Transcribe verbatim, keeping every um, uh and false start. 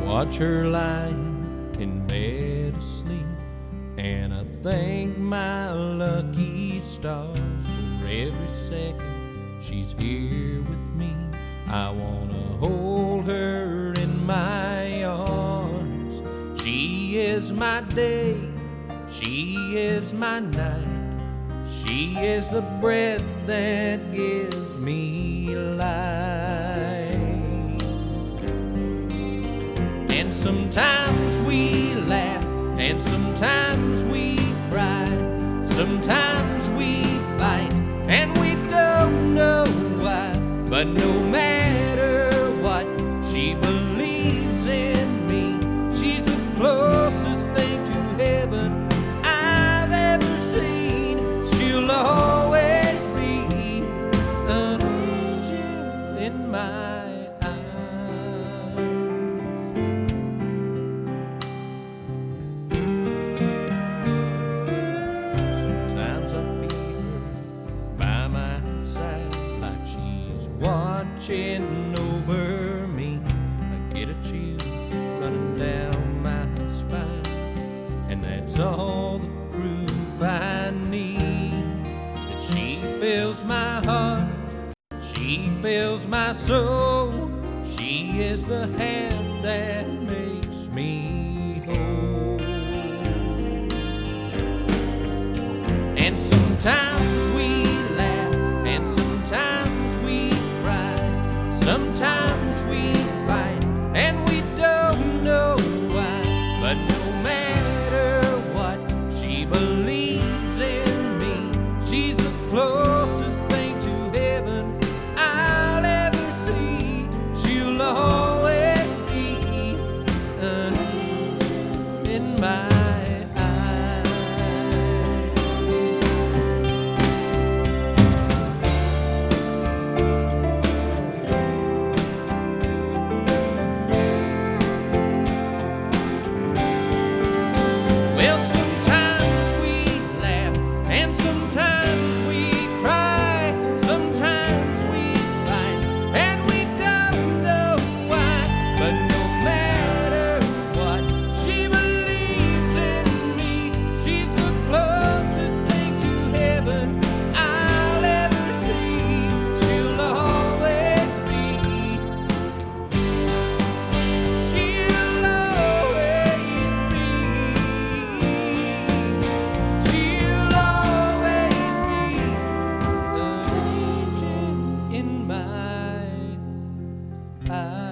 watch her lying in bed asleep, and I thank my lucky stars for every second she's here with me. I wanna hold her in my arms. She is my day, she is my night, she is the breath that gives me life. And sometimes we laugh, and sometimes we cry, sometimes we fight, and we don't know why. But no matter what, she believes in me. She's the closest thing to heaven I've ever seen. She'll always be an angel in my eyes. Sometimes I feel her by my side, like she's watching over me. I get a chill running down my spine, and that's all the proof I need that she fills my heart, she fills my soul. She is the hand that makes me whole. And sometimes we laugh, and sometimes we cry, sometimes we fight, and we don't know why. But no matter what, she believes in me. She's the closest thing to heaven I'll ever see. She'll always be an angel in my Well, sometimes we laugh, and sometimes we cry, sometimes we fight, and we don't know why. But no matter what, she believes in me. She's the closest thing to heaven I'll ever see. She'll always be. She'll always be. She'll always be an angel in my eyes.